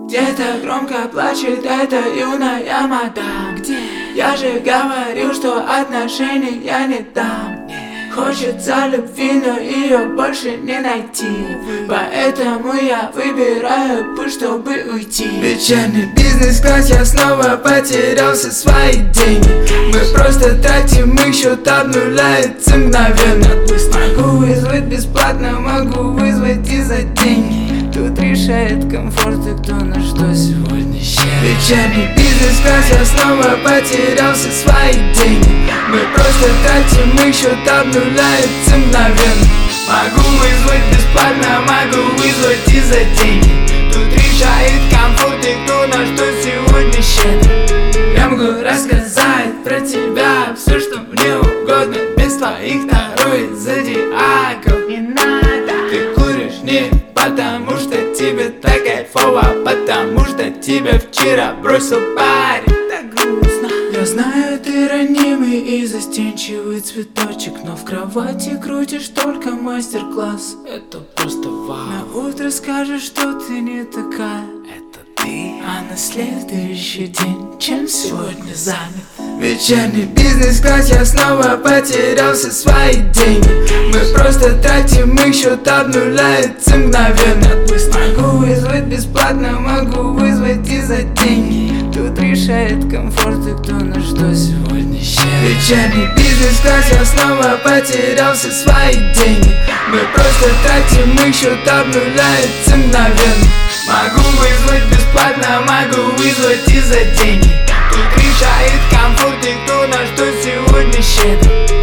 Где-то громко плачет эта юная мадам. Где? Я же говорил, что отношений я не дам. Хочется любви, но ее больше не найти. Поэтому я выбираю путь, чтобы уйти. Вечерний бизнес-класс, я снова потерял все свои деньги. Мы просто тратим их, счет обнуляется мгновенно. Могу вызвать бесплатно, могу вызвать и за деньги. Тут решает комфорт и кто на что сегодня щедрый. Вечерний бизнес-класс, я снова потерял все свои деньги. Мы просто тратим их, счет обнуляется мгновенно. Могу вызвать бесплатно, могу вызвать и за деньги. Тут решает комфорт и кто на что сегодня щедрый. Я могу рассказать про тебя все, что мне угодно, без твоих второй зодиаков не надо. Ты куришь не потому что тебе так кайфово, потому что тебя вчера бросил парень. Так грустно. Я знаю, ты ранимый и застенчивый цветочек, но в кровати крутишь только мастер-класс. Это просто вау. На утро скажешь, что ты не такая. Это ты. А на следующий день чем сегодня занят? Вечерний бизнес-класс, я снова потерял все свои деньги. Мы просто тратим их, счет обнуляется мгновенно. Могу вызвать бесплатно, могу вызвать и за деньги. Тут решает комфорт и кто на что сегодня щедрый. Вечерний бизнес-класс, я снова потерял все свои деньги. Мы просто тратим их, счет обнуляется мгновенно. Могу вызвать бесплатно, могу вызвать и за деньги. Тут решает комфорт и кто на что сегодня щедрый.